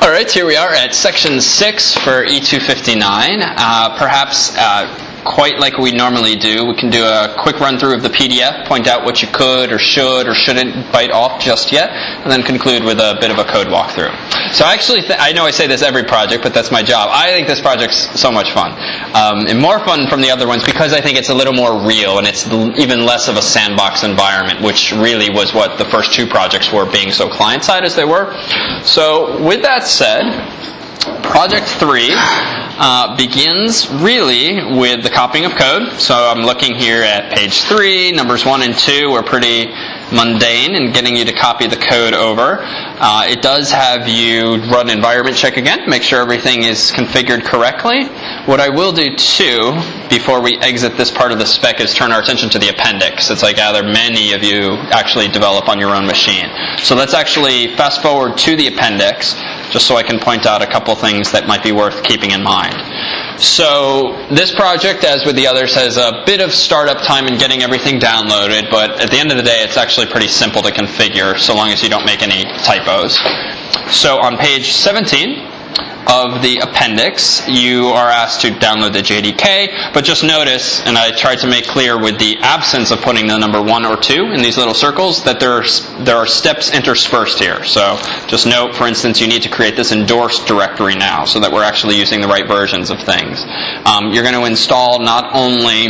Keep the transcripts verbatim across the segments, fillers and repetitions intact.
All right, here we are at section six for E two fifty-nine. Uh, perhaps uh, quite like we normally do, we can do a quick run through of the P D F, point out what you could or should or shouldn't bite off just yet, and then conclude with a bit of a code walkthrough. So actually, th- I know I say this every project, but that's my job. I think this project's so much fun. Um, and more fun from the other ones because I think it's a little more real and it's even less of a sandbox environment, which really was what the first two projects were, being so client-side as they were. So with that said, Project three uh, begins really with the copying of code. So I'm looking here at page three. Numbers one and two are pretty mundane in getting you to copy the code over. Uh, it does have you run environment check again, make sure everything is configured correctly. What I will do too, before we exit this part of the spec, is turn our attention to the appendix. It's I gather many of you actually develop on your own machine. So let's actually fast forward to the appendix, just so I can point out a couple things that might be worth keeping in mind. So this project, as with the others, has a bit of startup time in getting everything downloaded, but at the end of the day, it's actually pretty simple to configure, so long as you don't make any typos. So on page seventeen of the appendix, you are asked to download the J D K, but just notice, and I tried to make clear with the absence of putting the number one or two in these little circles, that there are, there are steps interspersed here. So just note, for instance, you need to create this endorsed directory now so that we're actually using the right versions of things. Um, you're going to install not only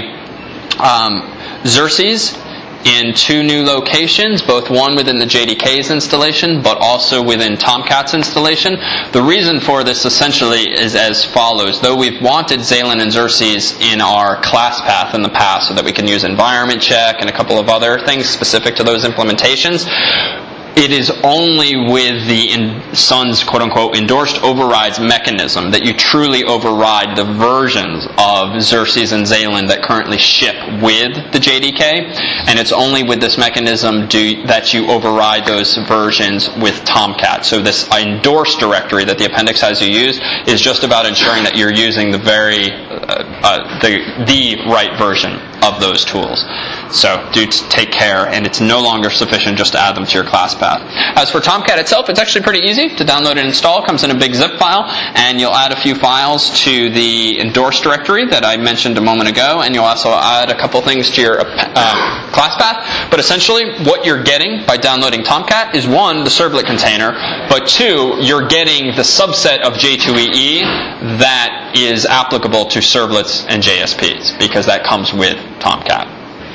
um, Xerces in two new locations, both one within the J D K's installation, but also within Tomcat's installation. The reason for this essentially is as follows. Though we've wanted Xalen and Xerces in our class path in the past so that we can use environment check and a couple of other things specific to those implementations, it is only with the in Sun's quote-unquote endorsed overrides mechanism that you truly override the versions of Xerces and Xalen that currently ship with the J D K, and it's only with this mechanism do, that you override those versions with Tomcat. So this endorsed directory that the appendix has you use is just about ensuring that you're using the very uh, uh, the the right version of those tools. So do take care, and it's no longer sufficient just to add them to your class path. As for Tomcat itself, it's actually pretty easy to download and install. It comes in a big zip file, and you'll add a few files to the endorsed directory that I mentioned a moment ago, and you'll also add a couple things to your uh, class path. But essentially, what you're getting by downloading Tomcat is, one, the servlet container, but two, you're getting the subset of J two E E that is applicable to servlets and J S Ps, because that comes with Tomcat.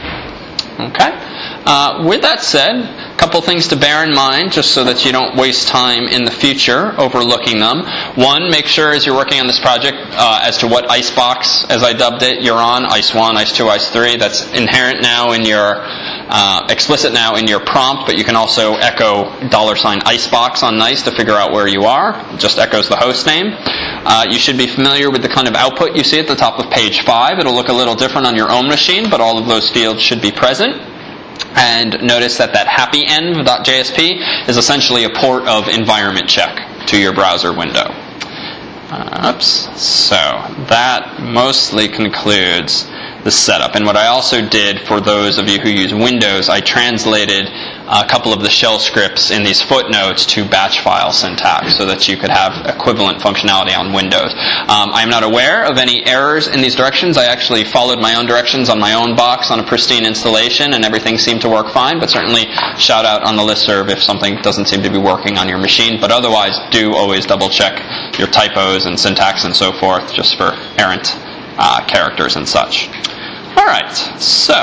Okay? Uh, with that said, a couple things to bear in mind, just so that you don't waste time in the future overlooking them. One, make sure as you're working on this project uh, as to what icebox, as I dubbed it, you're on, I C E one, I C E two, I C E three. That's inherent now in your, uh, explicit now in your prompt, but you can also echo dollar sign icebox on NICE to figure out where you are. It just echoes the host name. Uh, you should be familiar with the kind of output you see at the top of page five. It'll look a little different on your own machine, but all of those fields should be present. And notice that that happy env.jsp is essentially a port of environment check to your browser window. Uh, oops. So that mostly concludes the setup. And what I also did for those of you who use Windows, I translated a couple of the shell scripts in these footnotes to batch file syntax so that you could have equivalent functionality on Windows. Um, I'm not aware of any errors in these directions. I actually followed my own directions on my own box on a pristine installation, and everything seemed to work fine, but certainly shout out on the listserv if something doesn't seem to be working on your machine. But otherwise, do always double check your typos and syntax and so forth, just for errant uh, characters and such. All right, so,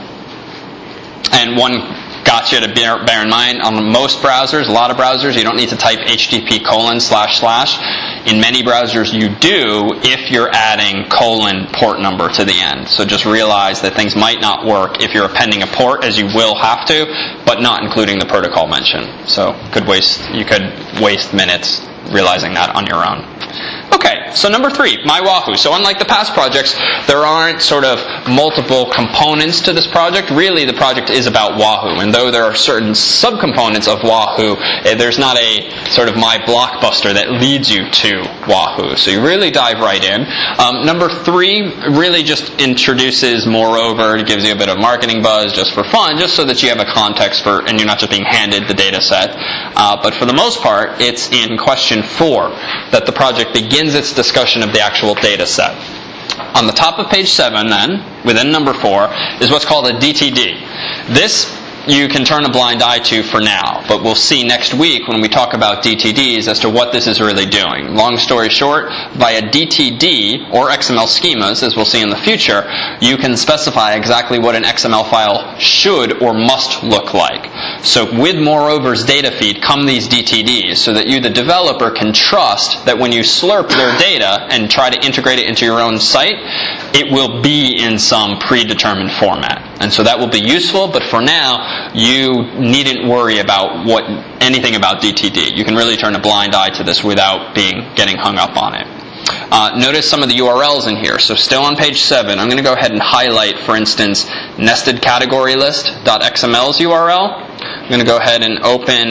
and one gotcha to bear, bear in mind, on most browsers, a lot of browsers, you don't need to type H T T P colon slash slash. In many browsers you do if you're adding colon port number to the end. So just realize that things might not work if you're appending a port, as you will have to, but not including the protocol mention. So could waste, you could waste minutes realizing that on your own. Okay, so number three, MyWahoo. So unlike the past projects, there aren't sort of multiple components to this project. Really, the project is about Wahoo, and though there are certain subcomponents of Wahoo, there's not a sort of my blockbuster that leads you to Wahoo. So you really dive right in. Um, number three really just introduces Moreover. It gives you a bit of marketing buzz just for fun, just so that you have a context for, and you're not just being handed the data set. Uh, but for the most part, it's in question four that the project begins its discussion of the actual data set. On the top of page seven, then, within number four, is what's called a D T D. This you can turn a blind eye to for now, but we'll see next week when we talk about D T Ds as to what this is really doing. Long story short, via D T D or X M L schemas, as we'll see in the future, you can specify exactly what an X M L file should or must look like. So with Moreover's data feed come these D T Ds, so that you, the developer, can trust that when you slurp their data and try to integrate it into your own site, it will be in some predetermined format. And so that will be useful, but for now, you needn't worry about what anything about D T D. You can really turn a blind eye to this without being getting hung up on it. Uh, notice some of the U R Ls in here. So still on page seven, I'm going to go ahead and highlight, for instance, nested category list.xml's U R L. I'm going to go ahead and open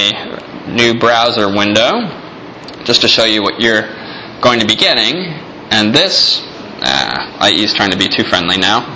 a new browser window just to show you what you're going to be getting. And this, uh, I E is trying to be too friendly now.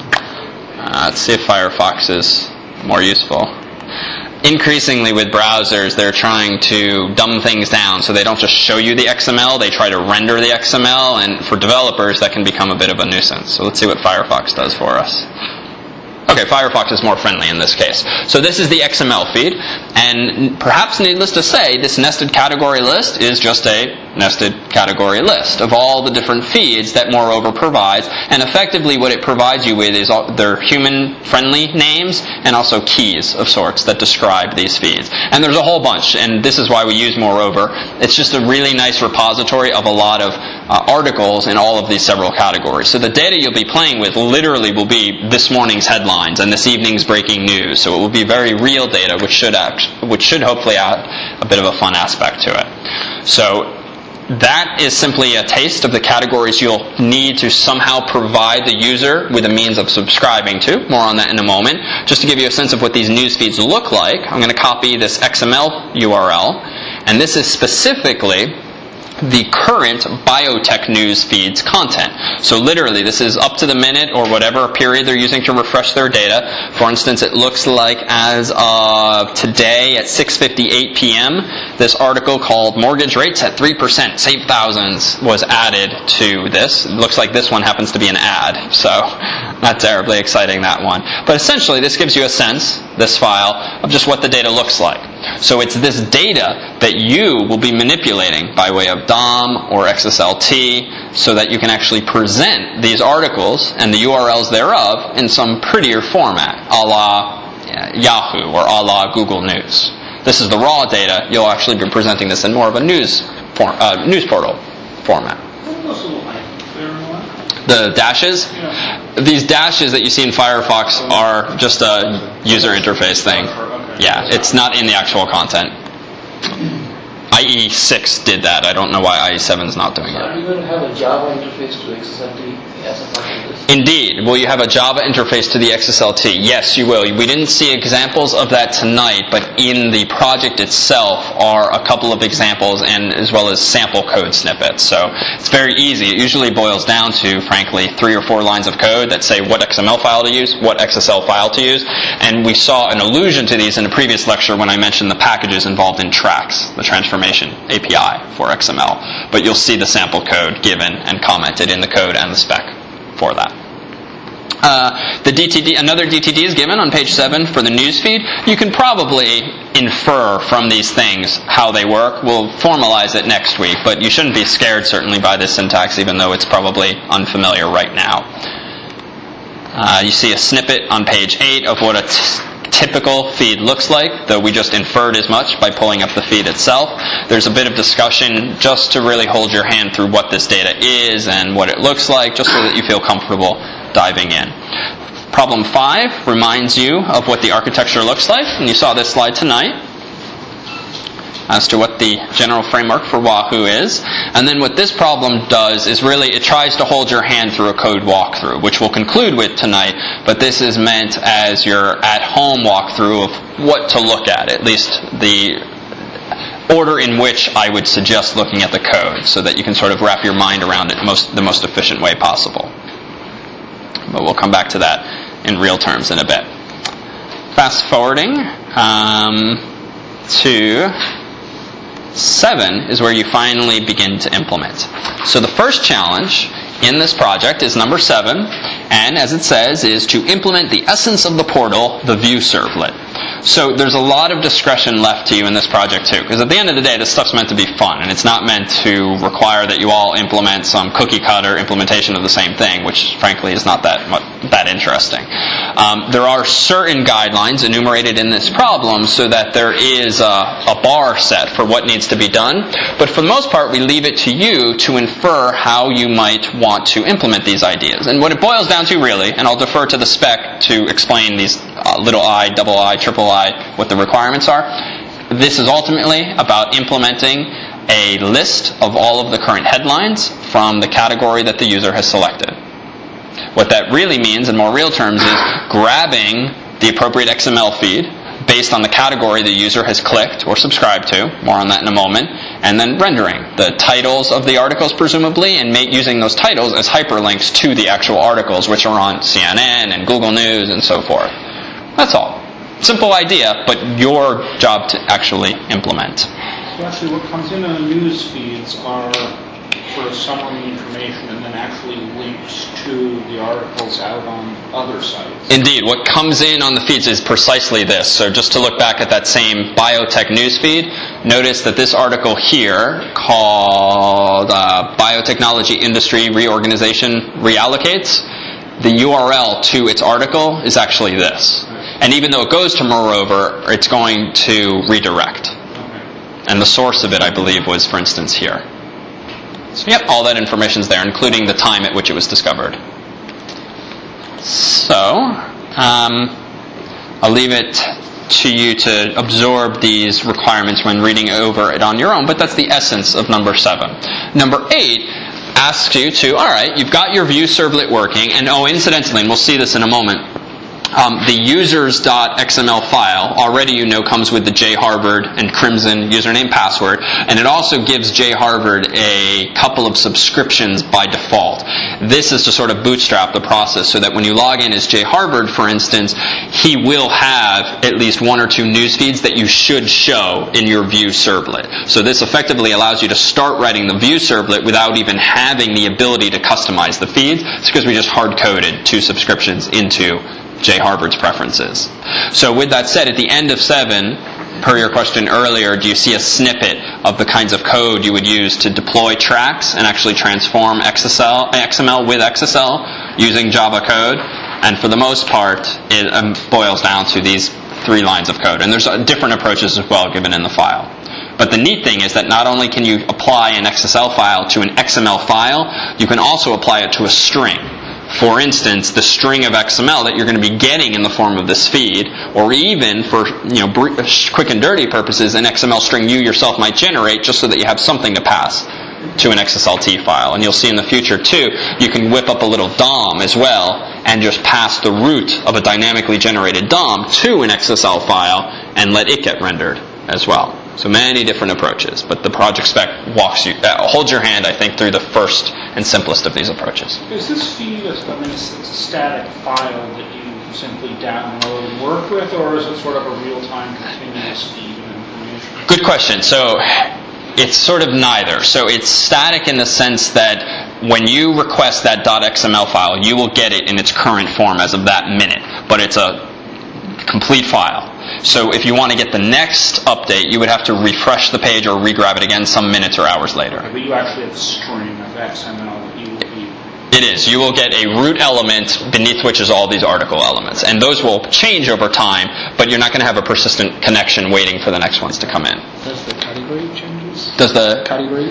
Uh, let's see if Firefox is more useful. Increasingly with browsers, they're trying to dumb things down so they don't just show you the X M L, they try to render the X M L, and for developers that can become a bit of a nuisance. So let's see what Firefox does for us. Okay, Firefox is more friendly in this case. So this is the X M L feed, and perhaps needless to say, this nested category list is just a nested category list of all the different feeds that Moreover provides, and effectively what it provides you with is all their human-friendly names and also keys of sorts that describe these feeds. And there's a whole bunch, and this is why we use Moreover. It's just a really nice repository of a lot of uh, articles in all of these several categories. So the data you'll be playing with literally will be this morning's headlines and this evening's breaking news. So it will be very real data, which should act, which should hopefully add a bit of a fun aspect to it. So that is simply a taste of the categories you'll need to somehow provide the user with a means of subscribing to. More on that in a moment. Just to give you a sense of what these news feeds look like, I'm going to copy this X M L U R L, and this is specifically the current biotech news feed's content. So literally, this is up to the minute or whatever period they're using to refresh their data. For instance, it looks like as of today at six fifty-eight p.m., this article called Mortgage Rates at three percent, Save Thousands was added to this. It looks like this one happens to be an ad, so not terribly exciting, that one. But essentially, this gives you a sense, this file, of just what the data looks like. So it's this data that you will be manipulating by way of D O M or X S L T so that you can actually present these articles and the U R Ls thereof in some prettier format, a la Yahoo or a la Google News. This is the raw data. You'll actually be presenting this in more of a news form, uh, news portal format. The dashes? Yeah. These dashes that you see in Firefox are just a user interface thing. Yeah, it's not in the actual content. I E six did that. I don't know why I E seven is not doing it. Are you going to have a Java interface to X S L T as a part of this? Indeed. Will you have a Java interface to the X S L T? Yes, you will. We didn't see examples of that tonight, but in the project itself are a couple of examples, and as well as sample code snippets. So it's very easy. It usually boils down to, frankly, three or four lines of code that say what X M L file to use, what X S L file to use, and we saw an allusion to these in a previous lecture when I mentioned the packages involved in Trax, the transformation A P I for X M L. But you'll see the sample code given and commented in the code and the spec for that. Uh, the D T D, another D T D is given on page seven for the newsfeed. You can probably infer from these things how they work. We'll formalize it next week, but you shouldn't be scared certainly by this syntax, even though it's probably unfamiliar right now. Uh, you see a snippet on page eight of what a t- typical feed looks like, though we just inferred as much by pulling up the feed itself. There's a bit of discussion just to really hold your hand through what this data is and what it looks like, just so that you feel comfortable diving in. Problem five reminds you of what the architecture looks like, and you saw this slide tonight. as to what the general framework for Wahoo is. And then what this problem does is really it tries to hold your hand through a code walkthrough, which we'll conclude with tonight, but this is meant as your at-home walkthrough of what to look at, at least the order in which I would suggest looking at the code, so that you can sort of wrap your mind around it most the most efficient way possible. But we'll come back to that in real terms in a bit. Fast forwarding um, to seven is where you finally begin to implement. So the first challenge in this project is number seven, and as it says, is to implement the essence of the portal, the view servlet. So there's a lot of discretion left to you in this project too, because at the end of the day, this stuff's meant to be fun, and it's not meant to require that you all implement some cookie cutter implementation of the same thing, which frankly is not that much, that interesting. Um, there are certain guidelines enumerated in this problem so that there is a, a bar set for what needs to be done, but for the most part, we leave it to you to infer how you might want to implement these ideas. And what it boils down to really, and I'll defer to the spec to explain these uh, little I, double I, triple I, what the requirements are. This is ultimately about implementing a list of all of the current headlines from the category that the user has selected. What that really means in more real terms is grabbing the appropriate X M L feed based on the category the user has clicked or subscribed to, more on that in a moment, and then rendering the titles of the articles presumably, and make, using those titles as hyperlinks to the actual articles, which are on C N N and Google News and so forth. That's all. Simple idea, but your job to actually implement. So actually what comes in on news feeds are sort of summary information and then actually links to the articles out on other sites. Indeed. What comes in on the feeds is precisely this. So just to look back at that same biotech news feed, notice that this article here called uh, Biotechnology Industry Reorganization Reallocates, the U R L to its article is actually this. And even though it goes to Moreover, it's going to redirect. Okay. And the source of it, I believe, was, for instance, here. So, yep, all that information's there, including the time at which it was discovered. So, um, I'll leave it to you to absorb these requirements when reading over it on your own, but that's the essence of number seven. Number eight asks you to, all right, you've got your view servlet working, and oh, incidentally, and we'll see this in a moment, Um, the users.xml file already you know comes with the jharvard and Crimson username password, and it also gives jharvard a couple of subscriptions by default. This is to sort of bootstrap the process so that when you log in as jharvard, for instance, he will have at least one or two news feeds that you should show in your view servlet. So this effectively allows you to start writing the view servlet without even having the ability to customize the feeds. It's because we just hard-coded two subscriptions into jharvard's preferences. So with that said, at the end of seven, per your question earlier, do you see a snippet of the kinds of code you would use to deploy tracks and actually transform X M L with X S L using Java code? And for the most part, it um, boils down to these three lines of code. And there's uh, different approaches as well given in the file. But the neat thing is that not only can you apply an X S L file to an X M L file, you can also apply it to a string. For instance, the string of X M L that you're going to be getting in the form of this feed, or even for you know quick and dirty purposes, an X M L string you yourself might generate just so that you have something to pass to an X S L T file. And you'll see in the future too, you can whip up a little D O M as well and just pass the root of a dynamically generated D O M to an X S L file and let it get rendered as well. So many different approaches, but the project spec walks you, uh, holds your hand, I think, through the first and simplest of these approaches. Is this feed, I mean, it's a static file that you simply download and work with, or is it sort of a real-time continuous feed of information? Good question. So it's sort of neither. So it's static in the sense that when you request that .xml file, you will get it in its current form as of that minute, but it's a complete file. So if you want to get the next update, you would have to refresh the page or re-grab it again some minutes or hours later. Okay, but you actually have a string of X M L that you will be... It is. You will get a root element beneath which is all these article elements. And those will change over time, but you're not going to have a persistent connection waiting for the next ones to come in. Does the category changes? Does the... Categories?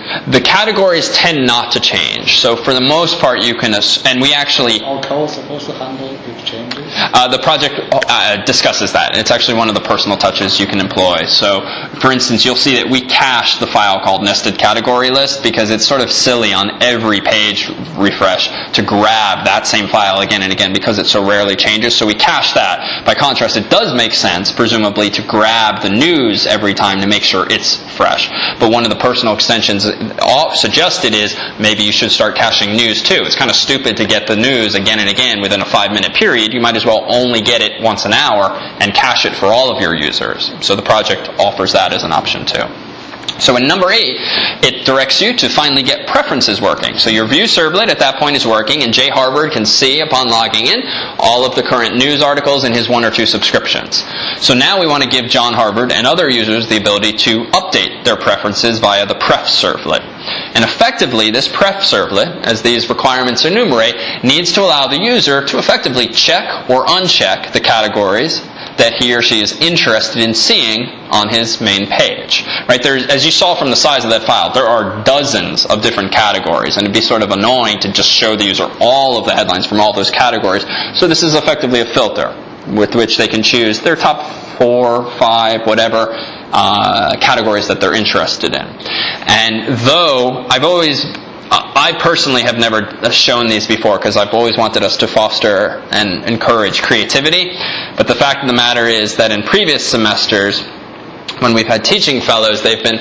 The categories tend not to change. So for the most part, you can, ass- and we actually, Are codes supposed to handle big changes? uh, the project uh, discusses that. It's actually one of the personal touches you can employ. So for instance, you'll see that we cache the file called nested category list because it's sort of silly on every page refresh to grab that same file again and again because it so rarely changes. So we cache that. By contrast, it does make sense, presumably, to grab the news every time to make sure it's fresh. But one of the personal extensions suggested is maybe you should start caching news too. It's kind of stupid to get the news again and again within a five minute period. You might as well only get it once an hour and cache it for all of your users. So the project offers that as an option too. So in number eight, it directs you to finally get preferences working. So your view servlet at that point is working, and Jay Harvard can see upon logging in all of the current news articles in his one or two subscriptions. So now we want to give John Harvard and other users the ability to update their preferences via the pref servlet. And effectively, this pref servlet, as these requirements enumerate, needs to allow the user to effectively check or uncheck the categories that he or she is interested in seeing on his main page. Right? There's, as you saw from the size of that file, there are dozens of different categories, and it'd be sort of annoying to just show the user all of the headlines from all those categories. So this is effectively a filter with which they can choose their top four, five, whatever uh, categories that they're interested in. And though I've always I personally have never shown these before because I've always wanted us to foster and encourage creativity. But the fact of the matter is that in previous semesters, when we've had teaching fellows, they've been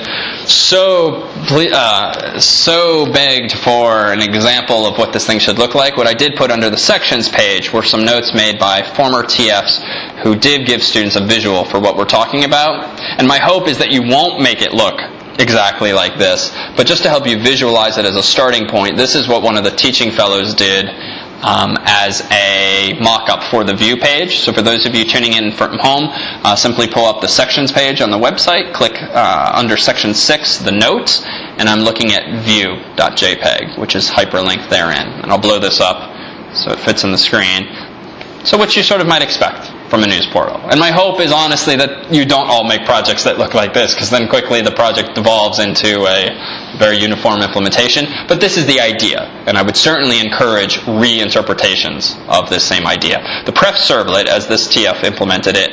so uh, so begged for an example of what this thing should look like. What I did put under the sections page were some notes made by former T Fs who did give students a visual for what we're talking about. And my hope is that you won't make it look exactly like this, but just to help you visualize it as a starting point, this is what one of the teaching fellows did um, as a mock-up for the view page. So for those of you tuning in from home, uh, simply pull up the sections page on the website, click uh, under section six, the notes, and I'm looking at view.jpg, which is hyperlinked therein. And I'll blow this up so it fits in the screen. So what you sort of might expect from a news portal. And my hope is honestly that you don't all make projects that look like this, because then quickly the project devolves into a very uniform implementation. But this is the idea, and I would certainly encourage reinterpretations of this same idea. The pref servlet, as this T F implemented it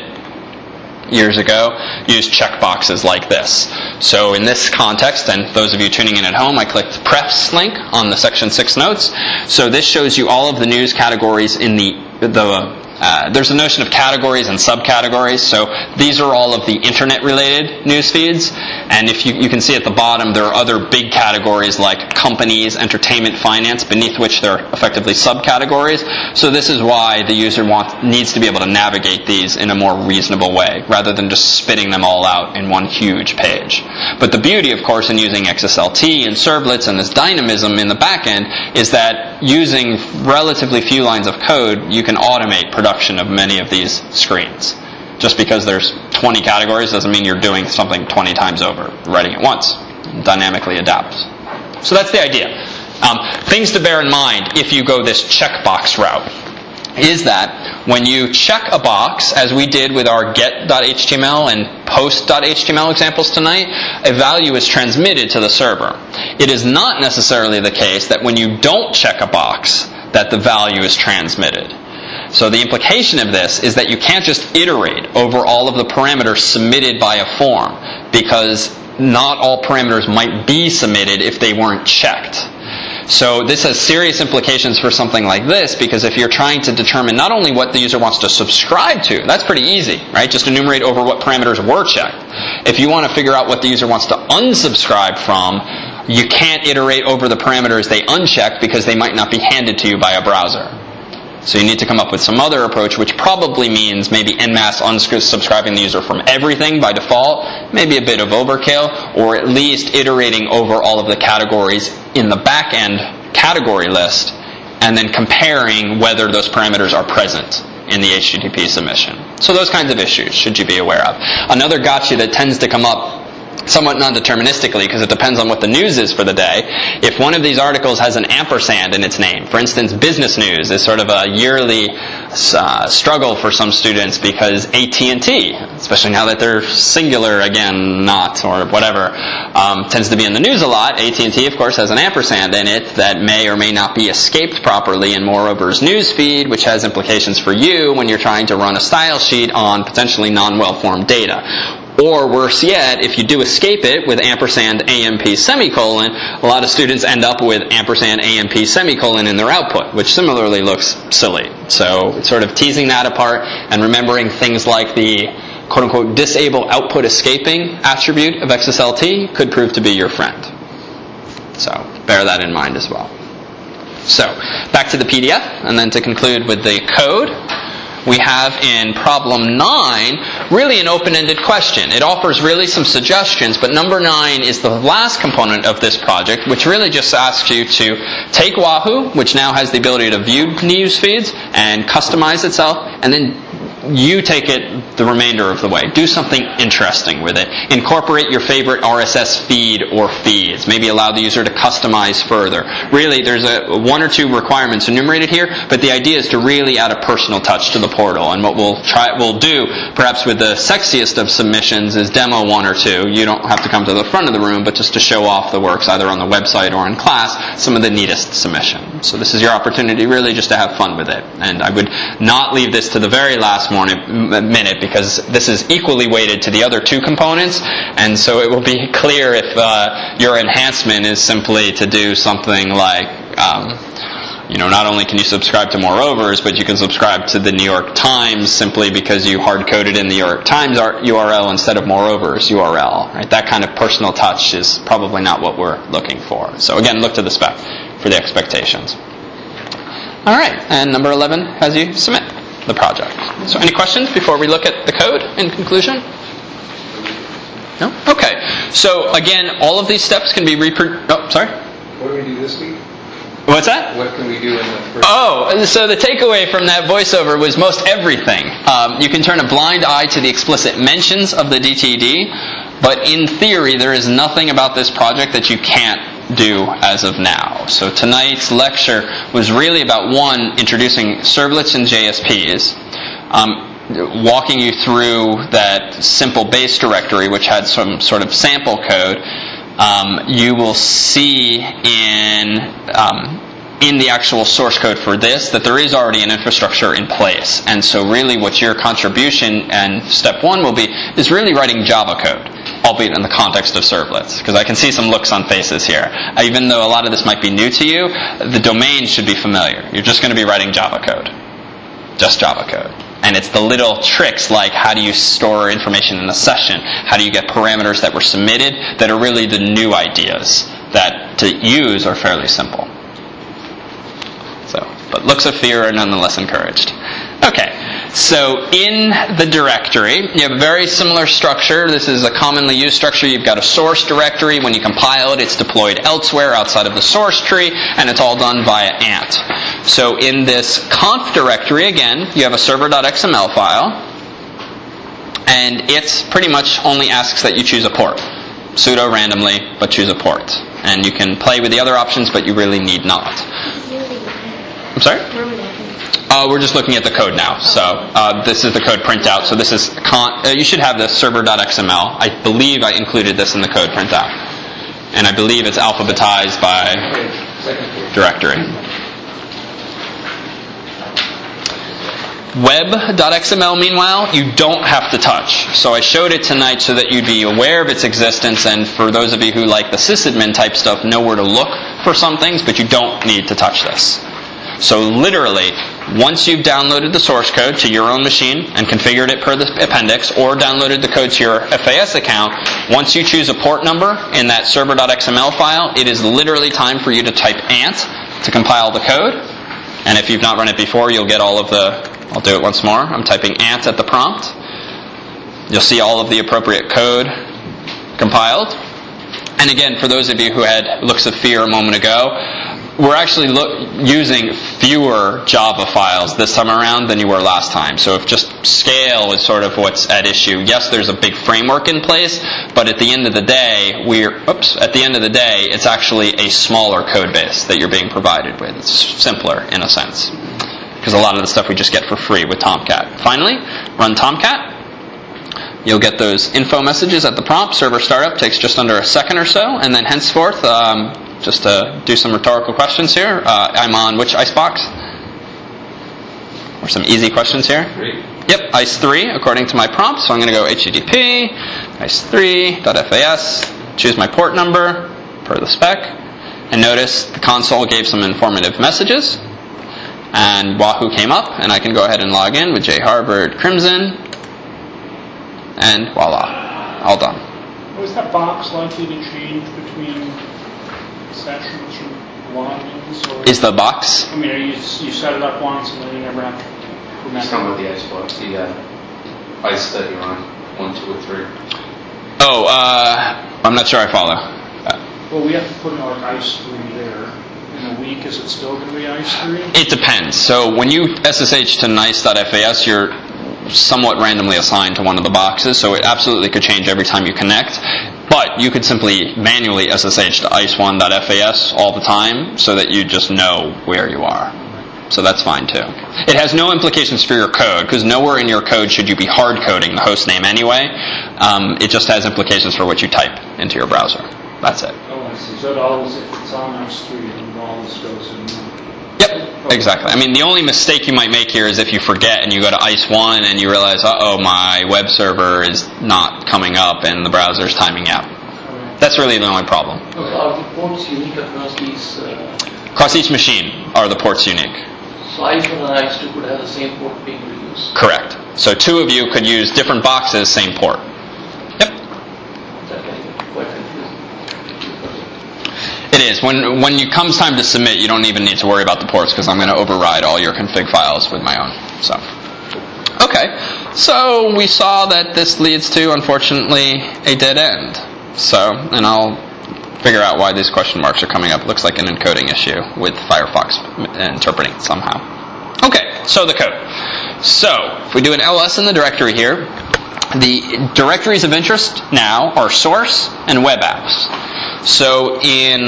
years ago, used checkboxes like this. So in this context, and those of you tuning in at home, I clicked prefs link on the section six notes. So this shows you all of the news categories in the the Uh, there's a notion of categories and subcategories, so these are all of the internet-related news feeds, and if you, you can see at the bottom, there are other big categories like companies, entertainment, finance, beneath which there are effectively subcategories. So this is why the user wants, needs to be able to navigate these in a more reasonable way, rather than just spitting them all out in one huge page. But the beauty, of course, in using X S L T and servlets and this dynamism in the back end is that using relatively few lines of code, you can automate production production of many of these screens. Just because there's twenty categories doesn't mean you're doing something twenty times over. Writing it once. Dynamically adapts. So that's the idea. Um, things to bear in mind if you go this checkbox route is that when you check a box, as we did with our get.html and post.html examples tonight, a value is transmitted to the server. It is not necessarily the case that when you don't check a box, that the value is transmitted. So the implication of this is that you can't just iterate over all of the parameters submitted by a form, because not all parameters might be submitted if they weren't checked. So this has serious implications for something like this, because if you're trying to determine not only what the user wants to subscribe to, that's pretty easy, right? Just enumerate over what parameters were checked. If you want to figure out what the user wants to unsubscribe from, you can't iterate over the parameters they unchecked because they might not be handed to you by a browser. So you need to come up with some other approach, which probably means maybe en masse unsubscribing the user from everything by default, maybe a bit of overkill, or at least iterating over all of the categories in the back-end category list, and then comparing whether those parameters are present in the H T T P submission. So those kinds of issues should you be aware of. Another gotcha that tends to come up somewhat non-deterministically, because it depends on what the news is for the day. If one of these articles has an ampersand in its name, for instance, business news is sort of a yearly uh, struggle for some students because A T and T, especially now that they're singular again, not, or whatever, um, tends to be in the news a lot. A T and T, of course, has an ampersand in it that may or may not be escaped properly in Moreover's news feed, which has implications for you when you're trying to run a style sheet on potentially non-well-formed data. Or worse yet, if you do escape it with ampersand A M P semicolon, a lot of students end up with ampersand A M P semicolon in their output, which similarly looks silly. So sort of teasing that apart and remembering things like the quote-unquote disable output escaping attribute of X S L T could prove to be your friend. So bear that in mind as well. So back to the P D F, and then to conclude with the code. We have in problem nine really an open-ended question. It offers really some suggestions, but number nine is the last component of this project, which really just asks you to take Wahoo, which now has the ability to view news feeds and customize itself, and then you take it the remainder of the way. Do something interesting with it. Incorporate your favorite R S S feed or feeds. Maybe allow the user to customize further. Really, there's a one or two requirements enumerated here, but the idea is to really add a personal touch to the portal. And what we'll try, we'll do, perhaps with the sexiest of submissions, is demo one or two. You don't have to come to the front of the room, but just to show off the works, either on the website or in class, some of the neatest submissions. So this is your opportunity really just to have fun with it. And I would not leave this to the very last minute, because this is equally weighted to the other two components, and so it will be clear if uh, your enhancement is simply to do something like, um, you know, not only can you subscribe to Moreovers, but you can subscribe to the New York Times simply because you hard-coded in the New York Times U R L instead of Moreovers U R L. Right? That kind of personal touch is probably not what we're looking for. So again, look to the spec for the expectations. All right, and number eleven has you submit the project. So any questions before we look at the code in conclusion? No? Okay. So again, all of these steps can be reproduced. Oh, sorry? What do we do this week? What's that? What can we do in the first... Oh, so the takeaway from that voiceover was most everything. Um, you can turn a blind eye to the explicit mentions of the D T D, but in theory, there is nothing about this project that you can't do as of now. So tonight's lecture was really about, one, introducing servlets and J S Ps, um, walking you through that simple base directory, which had some sort of sample code. Um, you will see in um, in the actual source code for this that there is already an infrastructure in place. And so really what your contribution and step one will be is really writing Java code, albeit in the context of servlets. Because I can see some looks on faces here. Even though a lot of this might be new to you, the domain should be familiar. You're just going to be writing Java code. Just Java code. And it's the little tricks like how do you store information in a session, how do you get parameters that were submitted, that are really the new ideas that to use are fairly simple. So, but looks of fear are nonetheless encouraged. Okay, so in the directory, you have a very similar structure. This is a commonly used structure. You've got a source directory. When you compile it, it's deployed elsewhere outside of the source tree, and it's all done via ant. So in this conf directory, again, you have a server.xml file, and it pretty much only asks that you choose a port. Sudo randomly, but choose a port. And you can play with the other options, but you really need not. I'm sorry? Uh, we're just looking at the code now. So uh, this is the code printout. So this is con- uh, you should have the server.xml. I believe I included this in the code printout, and I believe it's alphabetized by directory. Web.xml, meanwhile, you don't have to touch. So I showed it tonight so that you'd be aware of its existence, and for those of you who like the sysadmin type stuff, know where to look for some things, but you don't need to touch this. So literally, once you've downloaded the source code to your own machine and configured it per the appendix, or downloaded the code to your F A S account, once you choose a port number in that server.xml file, it is literally time for you to type ant to compile the code. And if you've not run it before, you'll get all of the... I'll do it once more. I'm typing ant at the prompt. You'll see all of the appropriate code compiled. And again, for those of you who had looks of fear a moment ago, we're actually lo- using fewer Java files this time around than you were last time. So if just scale is sort of what's at issue, yes, there's a big framework in place, but at the end of the day, we're oops. At the end of the day, it's actually a smaller code base that you're being provided with. It's simpler in a sense, because a lot of the stuff we just get for free with Tomcat. Finally, run Tomcat. You'll get those info messages at the prompt. Server startup takes just under a second or so, and then henceforth, um, just to do some rhetorical questions here, uh, I'm on which icebox? Or some easy questions here? Three. Yep, I C E three according to my prompt. So I'm going to go H T T P, I C E three dot F A S, choose my port number per the spec, and notice the console gave some informative messages, and Wahoo came up, and I can go ahead and log in with J Harvard Crimson, and voila, all done. Was that box likely to change between sessions or logins? Or Is the box? I mean, are you, you set it up once and then you never have to remember? Some of the icebox, the uh, ice that you're on, one, two, or three. Oh, uh, I'm not sure I follow. Uh, Well, we have to put in like I C E three there. In a week, is it still going to be I C E three? It depends. So when you S S H to nice dot F A S, you're somewhat randomly assigned to one of the boxes, so it absolutely could change every time you connect. But you could simply manually S S H to I C E one dot F A S all the time so that you just know where you are. So that's fine too. It has no implications for your code, because nowhere in your code should you be hard coding the host name anyway. Um, it just has implications for what you type into your browser. That's it. Oh, I see. So it always, if it's on I C E three, it always goes in. Yep, exactly. I mean, the only mistake you might make here is if you forget and you go to I C E one and you realize, uh-oh, my web server is not coming up and the browser's timing out. That's really the only problem. So are the ports unique across these? Uh, Across each machine are the ports unique. so I C E one and I C E two could have the same port being reused. Correct. So two of you could use different boxes, same port. Yep. That can get quite confusing. It is. When when it comes time to submit, you don't even need to worry about the ports, because I'm going to override all your config files with my own. So, okay. So we saw that this leads to, unfortunately, a dead end. So, and I'll figure out why these question marks are coming up. It looks like an encoding issue with Firefox interpreting it somehow. Okay, so the code. So, if we do an L S in the directory here, the directories of interest now are source and web apps. So in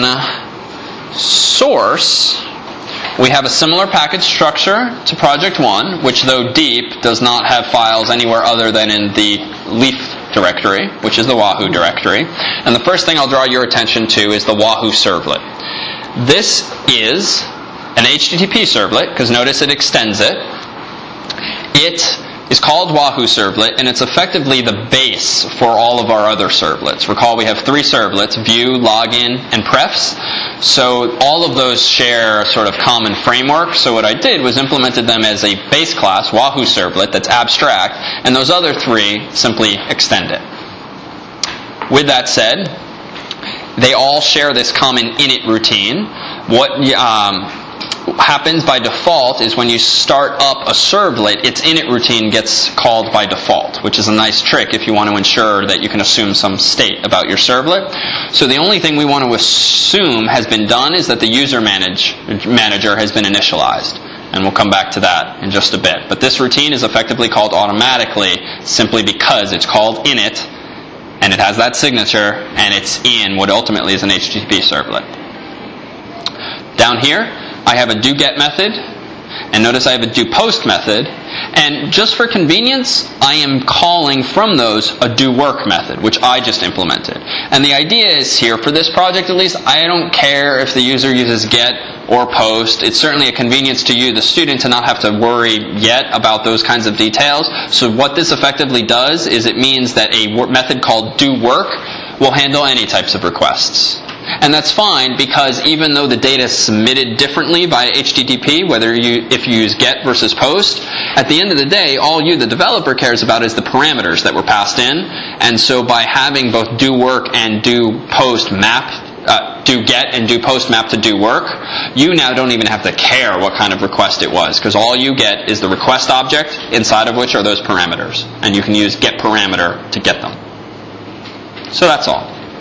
source, we have a similar package structure to Project One, which though deep, does not have files anywhere other than in the leaf directory, which is the Wahoo directory. And the first thing I'll draw your attention to is the Wahoo servlet. This is an H T T P servlet, because notice it extends it. It is called Wahoo Servlet, and it's effectively the base for all of our other servlets. Recall we have three servlets, view, login, and prefs. So all of those share a sort of common framework. So what I did was implemented them as a base class, Wahoo Servlet, that's abstract, and those other three simply extend it. With that said, they all share this common init routine. What um, happens by default is when you start up a servlet, its init routine gets called by default, which is a nice trick if you want to ensure that you can assume some state about your servlet. So the only thing we want to assume has been done is that the user manage, manager has been initialized. And we'll come back to that in just a bit. But this routine is effectively called automatically simply because it's called init, and it has that signature, and it's in what ultimately is an H T T P servlet. Down here, I have a doGet method, and notice I have a doPost method, and just for convenience, I am calling from those a doWork method, which I just implemented. And the idea is here, for this project at least, I don't care if the user uses get or post. It's certainly a convenience to you, the student, to not have to worry yet about those kinds of details. So what this effectively does is it means that a method called doWork will handle any types of requests. And that's fine, because even though the data is submitted differently via H T T P, whether you if you use get versus post, at the end of the day, all you, the developer, cares about is the parameters that were passed in. And so by having both doWork and doPost map, uh, doGet and doPost map to doWork, you now don't even have to care what kind of request it was, because all you get is the request object, inside of which are those parameters. And you can use getParameter to get them. So that's all.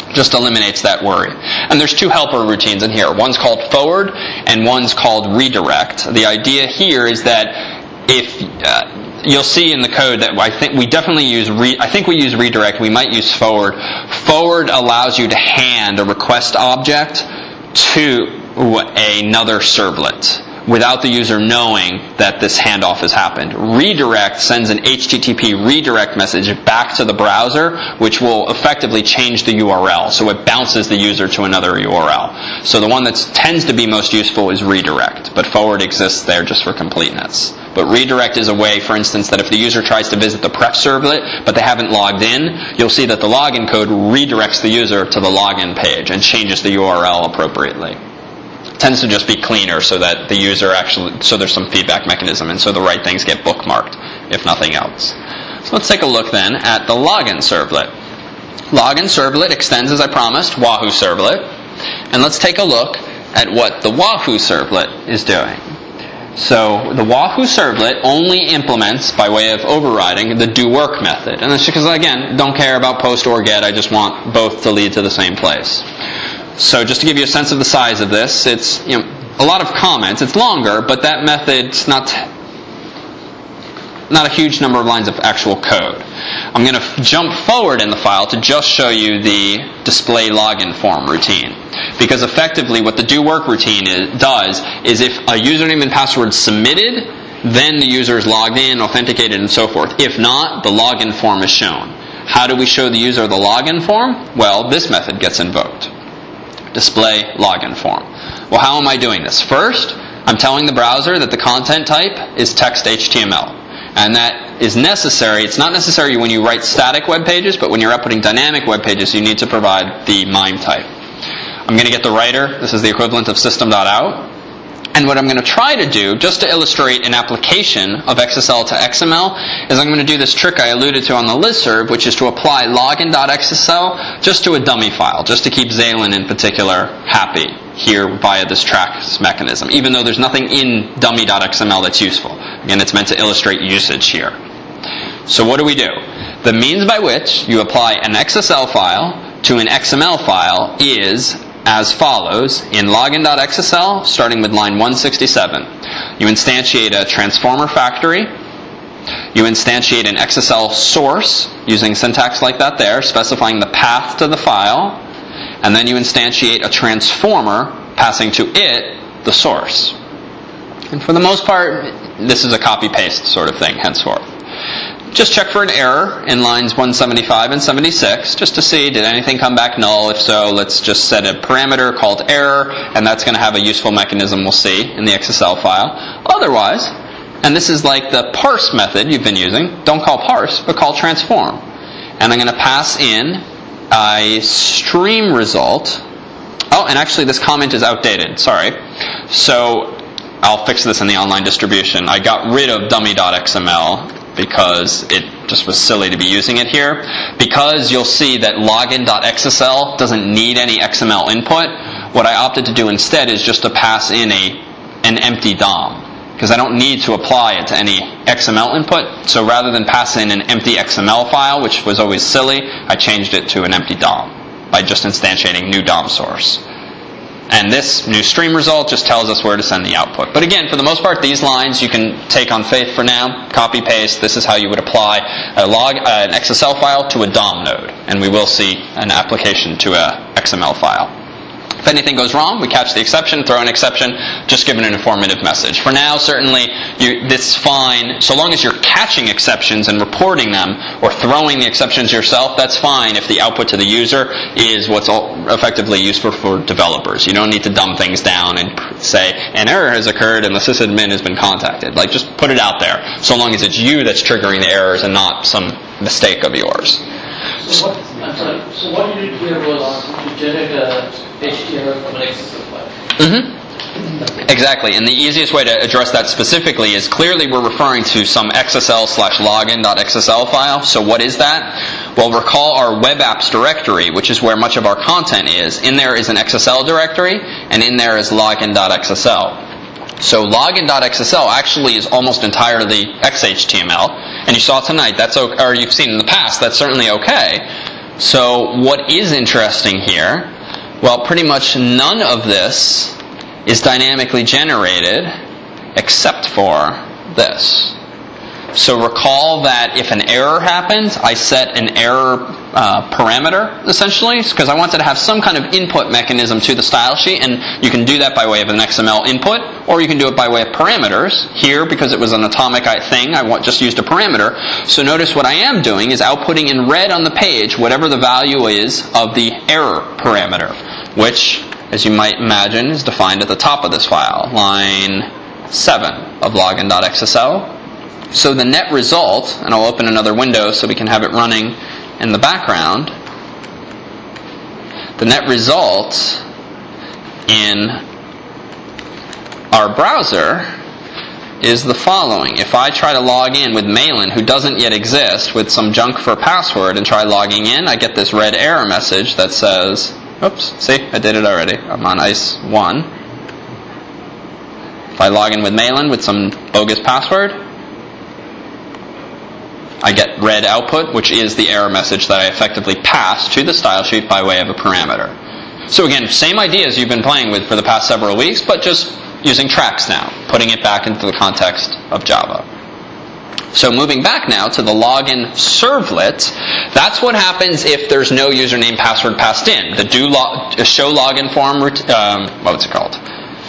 Just eliminates that worry. And there's two helper routines in here. One's called forward and one's called redirect. The idea here is that if uh, you'll see in the code that I think we definitely use re, I think we use redirect, we might use forward. Forward allows you to hand a request object to another servlet without the user knowing that this handoff has happened. Redirect sends an H T T P redirect message back to the browser, which will effectively change the U R L. So it bounces the user to another U R L. So the one that tends to be most useful is redirect, but forward exists there just for completeness. But redirect is a way, for instance, that if the user tries to visit the pref servlet, but they haven't logged in, you'll see that the login code redirects the user to the login page and changes the U R L appropriately. Tends to just be cleaner so that the user actually, so there's some feedback mechanism and so the right things get bookmarked, if nothing else. So let's take a look then at the login servlet. Login servlet extends, as I promised, Wahoo servlet. And let's take a look at what the Wahoo servlet is doing. So the Wahoo servlet only implements, by way of overriding, the do work method. And that's because, again, don't care about post or get, I just want both to lead to the same place. So just to give you a sense of the size of this, it's you know a lot of comments. It's longer, but that method's not not a huge number of lines of actual code. I'm going to f- jump forward in the file to just show you the display login form routine. Because effectively what the do work routine is, does is if a username and password is submitted, then the user is logged in, authenticated, and so forth. If not, the login form is shown. How do we show the user the login form? Well, this method gets invoked. Display login form. Well, how am I doing this? First, I'm telling the browser that the content type is text H T M L. And that is necessary. It's not necessary when you write static web pages, but when you're outputting dynamic web pages, you need to provide the MIME type. I'm going to get the writer. This is the equivalent of system.out. And what I'm going to try to do, just to illustrate an application of X S L to X M L, is I'm going to do this trick I alluded to on the listserv, which is to apply login.xsl just to a dummy file, just to keep Zalen in particular happy here via this tracks mechanism, even though there's nothing in dummy.xml that's useful. Again, it's meant to illustrate usage here. So what do we do? The means by which you apply an X S L file to an X M L file is as follows. In login.xsl, starting with line one sixty-seven, you instantiate a transformer factory. You instantiate an X S L source using syntax like that there, specifying the path to the file. And then you instantiate a transformer passing to it the source. And for the most part, this is a copy-paste sort of thing henceforth. Just check for an error in lines one seventy-five and seventy-six, just to see, did anything come back null? If so, let's just set a parameter called error, and that's going to have a useful mechanism we'll see in the X S L file. Otherwise, and this is like the parse method you've been using, don't call parse, but call transform. And I'm going to pass in a stream result. Oh, and actually this comment is outdated, sorry. So I'll fix this in the online distribution. I got rid of dummy.xml because it just was silly to be using it here. Because you'll see that login.xsl doesn't need any X M L input, what I opted to do instead is just to pass in a an empty D O M. Because I don't need to apply it to any X M L input. So rather than pass in an empty X M L file, which was always silly, I changed it to an empty D O M by just instantiating new D O M source. And this new stream result just tells us where to send the output. But again, for the most part, these lines you can take on faith for now. Copy paste. This is how you would apply a log, uh, an X S L file to a D O M node, and we will see an application to a X M L file. If anything goes wrong, we catch the exception, throw an exception, just give it an informative message. For now, certainly, you, this is fine. So long as you're catching exceptions and reporting them, or throwing the exceptions yourself, that's fine if the output to the user is what's effectively useful for developers. You don't need to dumb things down and say, an error has occurred and the sysadmin has been contacted. Like, just put it out there, so long as it's you that's triggering the errors and not some mistake of yours. So what, I'm sorry, so what you did here was to generate a H T M L from an X S L file. Mm-hmm. Exactly, and the easiest way to address that specifically is clearly we're referring to some X S L slash login.xsl file. So what is that? Well, recall our web apps directory, which is where much of our content is. In there is an X S L directory, and in there is login.xsl. So login.xsl actually is almost entirely X H T M L, and you saw tonight, that's okay, or you've seen in the past, that's certainly okay. So what is interesting here? Well, pretty much none of this is dynamically generated except for this. So recall that if an error happens, I set an error uh, parameter, essentially, because I wanted to have some kind of input mechanism to the style sheet, and you can do that by way of an X M L input, or you can do it by way of parameters. Here, because it was an atomic thing, I want, just used a parameter. So notice what I am doing is outputting in red on the page whatever the value is of the error parameter, which, as you might imagine, is defined at the top of this file, line seven of login.xsl. So the net result, and I'll open another window so we can have it running in the background. The net result in our browser is the following. If I try to log in with Mailin, who doesn't yet exist, with some junk for password and try logging in, I get this red error message that says, oops, see, I did it already. I'm on I C E one. If I log in with Mailin with some bogus password, I get red output, which is the error message that I effectively pass to the style sheet by way of a parameter. So again, same ideas you've been playing with for the past several weeks, but just using tracks now, putting it back into the context of Java. So moving back now to the login servlet, that's what happens if there's no username password passed in. The do log, show login form, um, what's it called?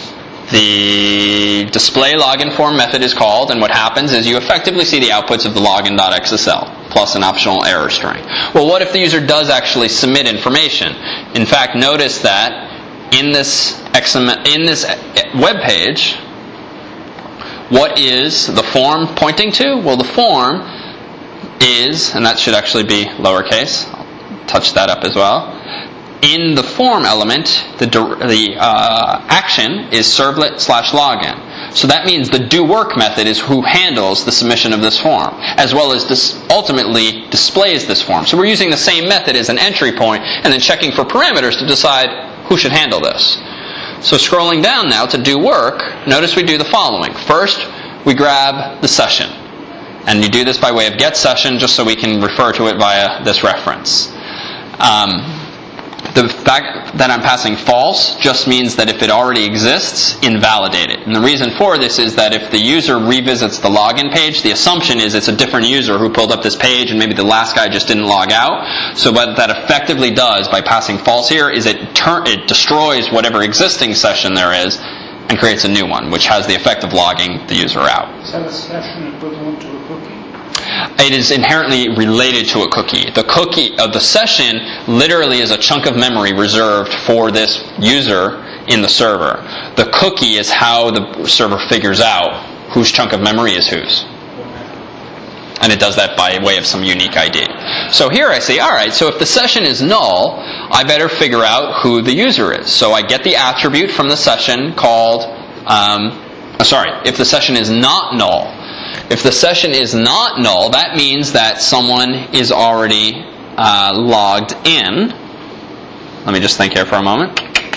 The display login form method is called, and what happens is you effectively see the outputs of the login.xsl plus an optional error string. Well, what if the user does actually submit information? In fact, notice that in this in this web page, what is the form pointing to? Well, the form is, and that should actually be lowercase. I'll touch that up as well. In the form element, the, the uh, action is servlet slash login. So that means the do work method is who handles the submission of this form, as well as this ultimately displays this form. So we're using the same method as an entry point, and then checking for parameters to decide who should handle this. So scrolling down now to do work, notice we do the following. First, we grab the session. And you do this by way of get session, just so we can refer to it via this reference. Um, The fact that I'm passing false just means that if it already exists, invalidate it. And the reason for this is that if the user revisits the login page, the assumption is it's a different user who pulled up this page, and maybe the last guy just didn't log out. So what that effectively does by passing false here is it turn, it destroys whatever existing session there is and creates a new one, which has the effect of logging the user out. Is that a session equivalent to a cookie? It is inherently related to a cookie. The cookie of the session literally is a chunk of memory reserved for this user in the server. The cookie is how the server figures out whose chunk of memory is whose. And it does that by way of some unique I D. So here I say, alright, so if the session is null, I better figure out who the user is. So I get the attribute from the session called, um, oh, sorry, if the session is not null, If the session is not null, that means that someone is already uh, logged in. Let me just think here for a moment.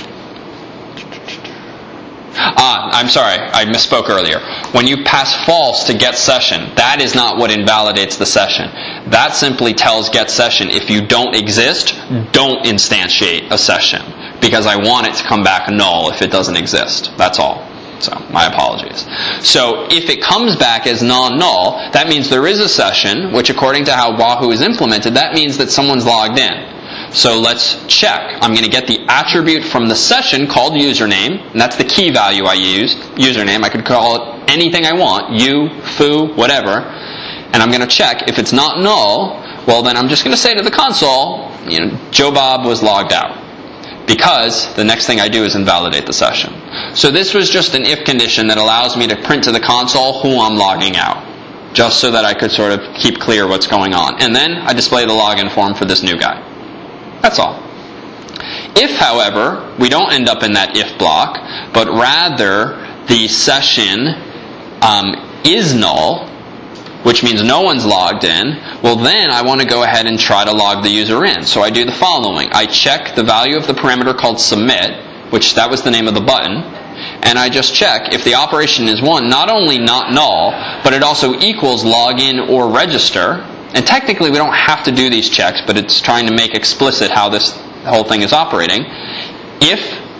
Ah, I'm sorry, I misspoke earlier. When you pass false to get session, that is not what invalidates the session. That simply tells get session, if you don't exist, don't instantiate a session, because I want it to come back null if it doesn't exist. That's all. So, my apologies. So, if it comes back as non-null, that means there is a session, which according to how Wahoo is implemented, that means that someone's logged in. So let's check. I'm going to get the attribute from the session called username, and that's the key value I used, username. I could call it anything I want, you, foo, whatever, and I'm going to check. If it's not null, well then I'm just going to say to the console, you know, Joe Bob was logged out. Because the next thing I do is invalidate the session. So this was just an if condition that allows me to print to the console who I'm logging out, just so that I could sort of keep clear what's going on. And then I display the login form for this new guy. That's all. If, however, we don't end up in that if block, but rather the session um, is null, which means no one's logged in, well then I want to go ahead and try to log the user in. So I do the following. I check the value of the parameter called submit, which that was the name of the button, and I just check if the operation is one, not only not null, but it also equals login or register, And technically we don't have to do these checks, but it's trying to make explicit how this whole thing is operating. If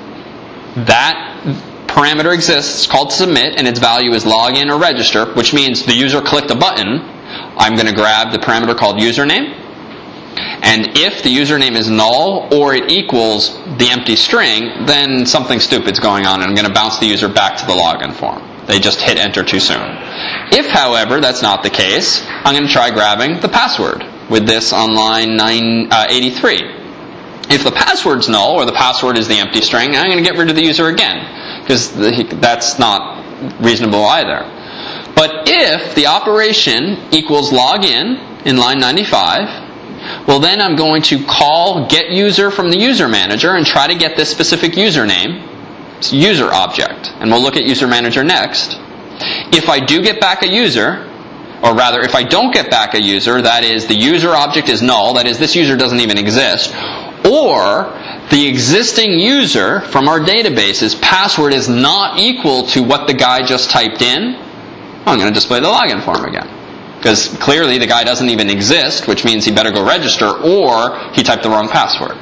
that parameter exists, called submit, and its value is login or register, which means the user clicked a button, I'm going to grab the parameter called username. And if the username is null or it equals the empty string, then something stupid's going on and I'm going to bounce the user back to the login form. They just hit enter too soon. If, however, that's not the case, I'm going to try grabbing the password with this on line nine eighty-three. If the password's null or the password is the empty string, I'm going to get rid of the user again because that's not reasonable either. But if the operation equals login in line ninety-five, well, then I'm going to call getUser from the user manager and try to get this specific username, it's a user object. And we'll look at user manager next. If I do get back a user, or rather, if I don't get back a user, that is, the user object is null, that is, this user doesn't even exist, or the existing user from our database's password is not equal to what the guy just typed in, I'm going to display the login form again. Because clearly the guy doesn't even exist, which means he better go register, or he typed the wrong password.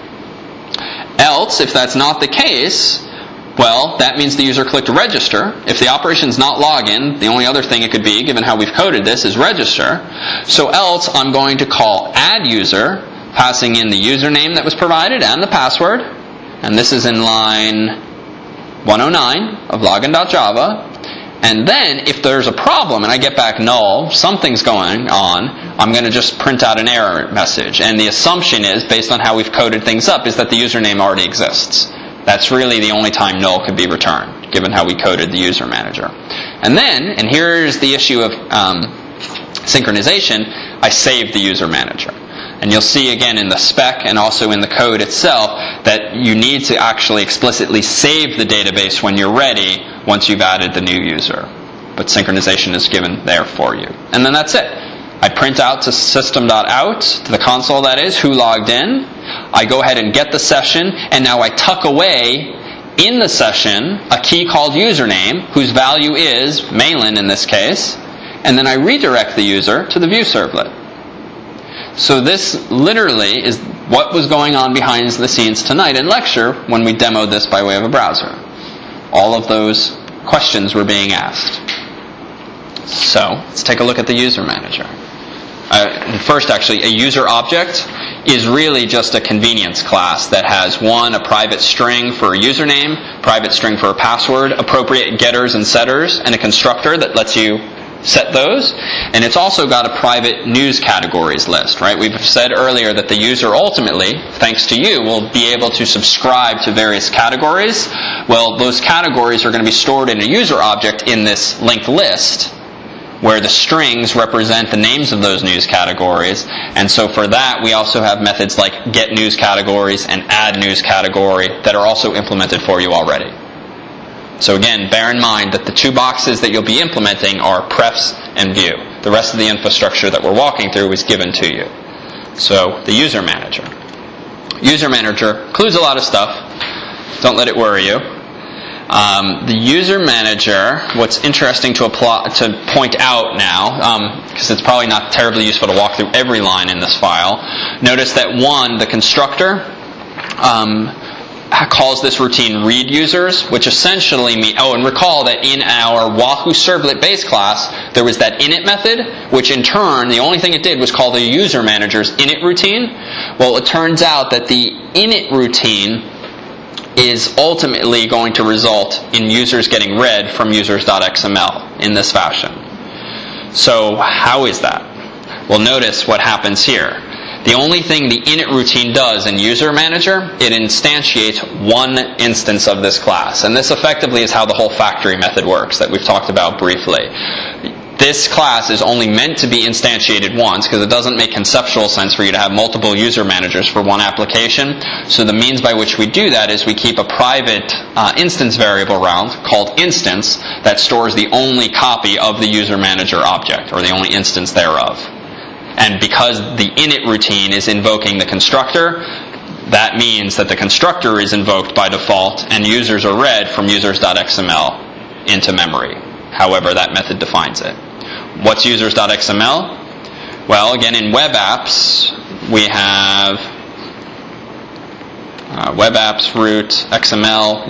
Else, if that's not the case, well, that means the user clicked register. If the operation's not login, the only other thing it could be, given how we've coded this, is register. So else, I'm going to call addUser, passing in the username that was provided and the password. And this is in line one oh nine of login.java. And then, if there's a problem and I get back null, something's going on, I'm going to just print out an error message. And the assumption is, based on how we've coded things up, is that the username already exists. That's really the only time null could be returned, given how we coded the user manager. And then, and here's the issue of um, synchronization, I saved the user manager. And you'll see again in the spec and also in the code itself that you need to actually explicitly save the database when you're ready once you've added the new user. But synchronization is given there for you. And then that's it. I print out to system.out, to the console that is, who logged in. I go ahead and get the session, and now I tuck away in the session a key called username, whose value is Malin in this case, and then I redirect the user to the view servlet. So this literally is what was going on behind the scenes tonight in lecture when we demoed this by way of a browser. All of those questions were being asked. So let's take a look at the user manager. Uh, first, actually, a user object is really just a convenience class that has, one, a private string for a username, private string for a password, appropriate getters and setters, and a constructor that lets you set those. And it's also got a private news categories list, right? We've said earlier that the user ultimately, thanks to you, will be able to subscribe to various categories. Well, those categories are going to be stored in a user object in this linked list, where the strings represent the names of those news categories. And so for that, we also have methods like get news categories and add news category that are also implemented for you already. So again, bear in mind that the two boxes that you'll be implementing are prefs and view. The rest of the infrastructure that we're walking through is given to you. So the user manager. User manager includes a lot of stuff. Don't let it worry you. Um, the user manager, what's interesting to, apply, to point out now, because um, it's probably not terribly useful to walk through every line in this file, notice that one, the constructor, um, calls this routine read users, which essentially mean, oh, and recall that in our Wahoo Servlet base class, there was that init method, which in turn, the only thing it did was call the user manager's init routine. Well, it turns out that the init routine is ultimately going to result in users getting read from users.xml in this fashion. So how is that? Well, notice what happens here. The only thing the init routine does in user manager, it instantiates one instance of this class. And this effectively is how the whole factory method works that we've talked about briefly. This class is only meant to be instantiated once because it doesn't make conceptual sense for you to have multiple user managers for one application. So the means by which we do that is we keep a private uh, instance variable around called instance that stores the only copy of the user manager object, or the only instance thereof. And because the init routine is invoking the constructor, that means that the constructor is invoked by default and users are read from users.xml into memory, however that method defines it. What's users.xml? Well, again, in web apps, we have uh, web apps root X M L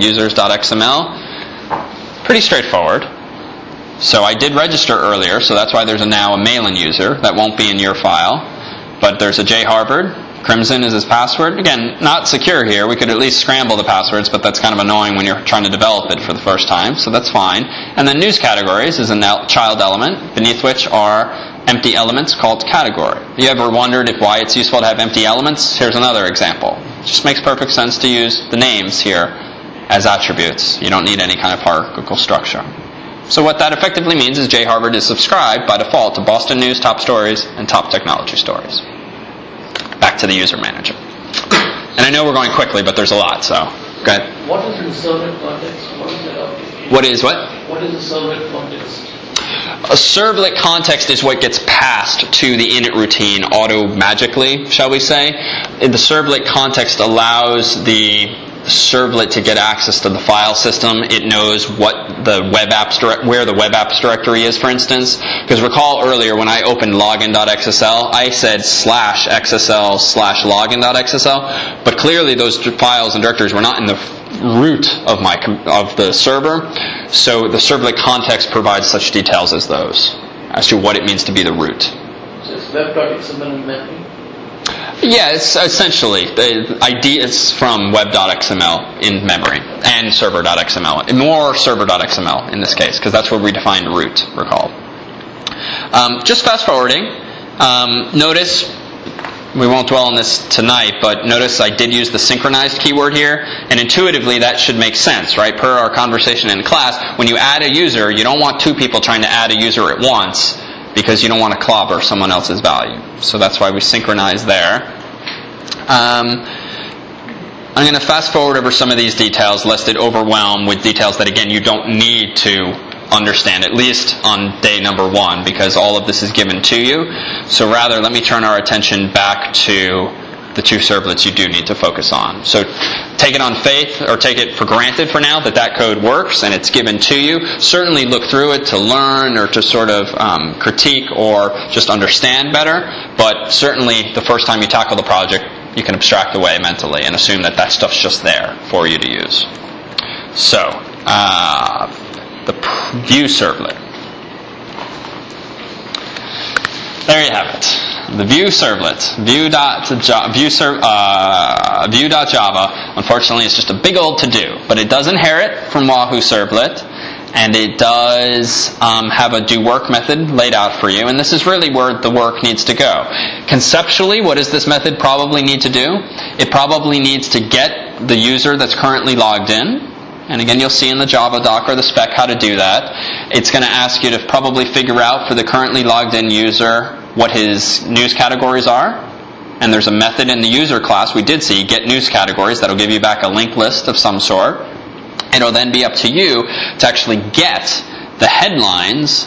users.xml. Pretty straightforward. So I did register earlier, so that's why there's a now a Mailin user. That won't be in your file. But there's a J Harvard. Crimson is his password. Again, not secure here. We could at least scramble the passwords, but that's kind of annoying when you're trying to develop it for the first time, so that's fine. And then news categories is a child element, beneath which are empty elements called category. Have you ever wondered if why it's useful to have empty elements? Here's another example. It just makes perfect sense to use the names here as attributes. You don't need any kind of hierarchical structure. So what that effectively means is J Harvard is subscribed by default to Boston News, Top Stories, and Top Technology Stories. Back to the user manager. And I know we're going quickly, but there's a lot, so go ahead. What is the servlet context? What is that? What is what? What is the servlet context? A servlet context is what gets passed to the init routine auto-magically, shall we say. The servlet context allows the servlet to get access to the file system. It knows what the web apps direct, where the web apps directory is, for instance. Because recall earlier when I opened login.xsl, I said slash xsl slash login.xsl, but clearly those files and directories were not in the root of my of the server. So the servlet context provides such details as those, as to what it means to be the root. So it's web.xml in memory? Yeah, it's essentially the idea is from web.xml in memory and server.xml, more server.xml in this case, because that's where we defined root, recall. Um, just fast forwarding, um, notice, we won't dwell on this tonight, but notice I did use the synchronized keyword here, and intuitively that should make sense, right? Per our conversation in class, when you add a user, you don't want two people trying to add a user at once, because you don't want to clobber someone else's value. So that's why we synchronize there. Um, I'm going to fast forward over some of these details, lest it overwhelm with details that, again, you don't need to understand, at least on day number one, because all of this is given to you. So rather, let me turn our attention back to the two servlets you do need to focus on. So take it on faith, or take it for granted for now that that code works and it's given to you. Certainly look through it to learn or to sort of um, critique or just understand better, but certainly the first time you tackle the project, you can abstract away mentally and assume that that stuff's just there for you to use. So, uh, the Vue servlet. There you have it. The Vue servlet, Vue.java, Vue, uh, Vue.java, unfortunately is just a big old to-do, but it does inherit from Wahoo servlet, and it does um, have a do work method laid out for you, and this is really where the work needs to go. Conceptually, what does this method probably need to do? It probably needs to get the user that's currently logged in, and again, you'll see in the Java doc or the spec how to do that. It's going to ask you to probably figure out for the currently logged in user what his news categories are. And there's a method in the user class we did see, get news categories, that'll give you back a linked list of some sort. It'll then be up to you to actually get the headlines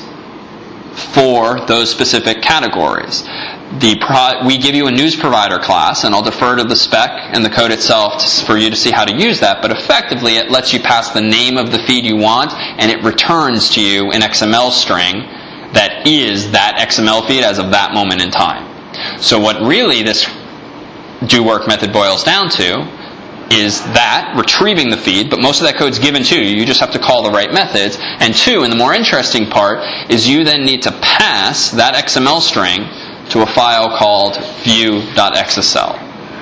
for those specific categories. The pro- we give you a news provider class, and I'll defer to the spec and the code itself to, for you to see how to use that, but effectively it lets you pass the name of the feed you want, and it returns to you an X M L string that is that X M L feed as of that moment in time. So what really this do work method boils down to is that, retrieving the feed, but most of that code's given to you. You just have to call the right methods. And two, and the more interesting part, is you then need to pass that X M L string to a file called vue.xsl.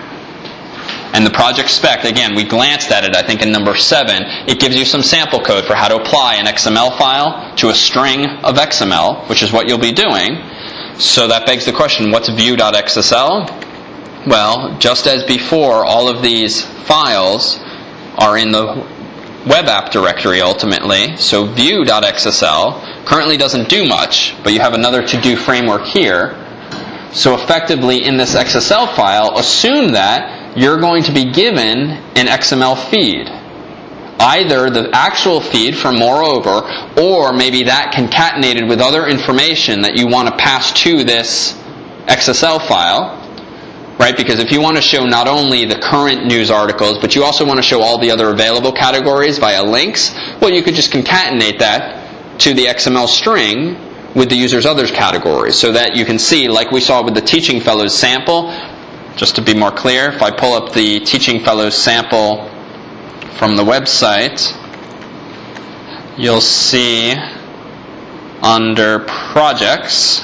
And the project spec, again, we glanced at it, I think, in number seven. It gives you some sample code for how to apply an X M L file to a string of X M L, which is what you'll be doing. So that begs the question, what's vue.xsl? Well, just as before, all of these files are in the web app directory ultimately. So vue.xsl currently doesn't do much, but you have another to-do framework here. So effectively, in this X S L file, assume that you're going to be given an X M L feed. Either the actual feed from moreover, or maybe that concatenated with other information that you want to pass to this X S L file. Right? Because if you want to show not only the current news articles, but you also want to show all the other available categories via links, well, you could just concatenate that to the X M L string with the user's other categories, so that you can see, like we saw with the Teaching Fellows sample, just to be more clear, if I pull up the Teaching Fellows sample from the website, you'll see under projects,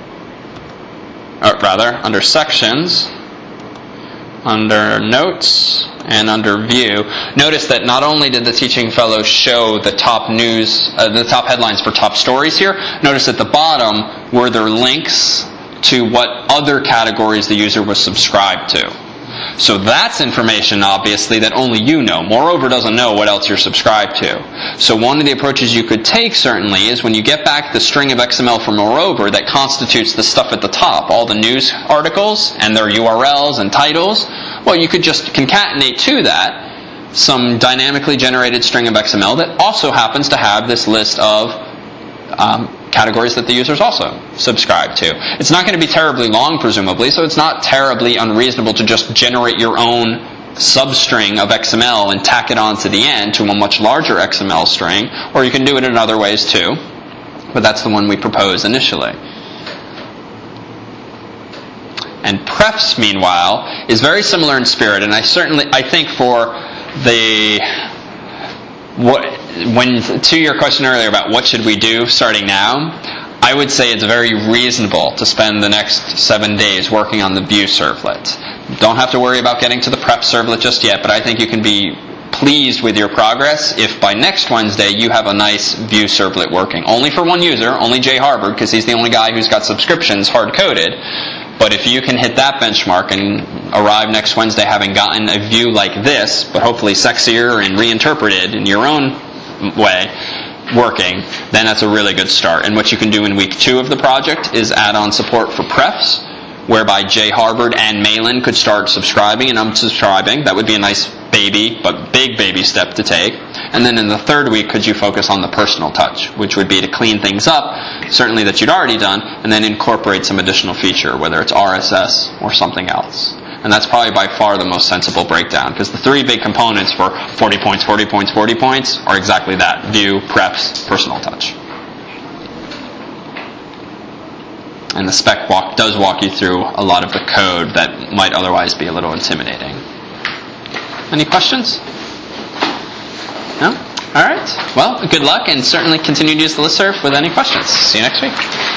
or rather, under sections, under notes, and under view, notice that not only did the Teaching Fellows show the top news, uh, the top headlines for top stories here, notice at the bottom were there links to what other categories the user was subscribed to. So that's information, obviously, that only you know. Moreover doesn't know what else you're subscribed to. So one of the approaches you could take, certainly, is when you get back the string of X M L from Moreover that constitutes the stuff at the top, all the news articles and their U R Ls and titles, well, you could just concatenate to that some dynamically generated string of X M L that also happens to have this list of um, categories that the users also subscribe to. It's not going to be terribly long, presumably, so it's not terribly unreasonable to just generate your own substring of X M L and tack it on to the end to a much larger X M L string, or you can do it in other ways too, but that's the one we proposed initially. And prefs, meanwhile, is very similar in spirit, and I certainly, I think for the, what, when, to your question earlier about what should we do starting now, I would say it's very reasonable to spend the next seven days working on the Vue servlet. Don't have to worry about getting to the prep servlet just yet, but I think you can be pleased with your progress if by next Wednesday you have a nice Vue servlet working. Only for one user, only Jay Harvard, because he's the only guy who's got subscriptions hard-coded. But if you can hit that benchmark and arrive next Wednesday having gotten a Vue like this, but hopefully sexier and reinterpreted in your own way, working, then that's a really good start. And what you can do in week two of the project is add on support for prefs, whereby Jay Harvard and Malin could start subscribing and unsubscribing. That would be a nice baby, but big baby step to take. And then in the third week, could you focus on the personal touch, which would be to clean things up, certainly that you'd already done, and then incorporate some additional feature, whether it's R S S or something else. And that's probably by far the most sensible breakdown, because the three big components for forty points, forty points, forty points are exactly that: Vue, prefs, personal touch. And the spec walk does walk you through a lot of the code that might otherwise be a little intimidating. Any questions? No? All right. Well, good luck, and certainly continue to use the listserv with any questions. See you next week.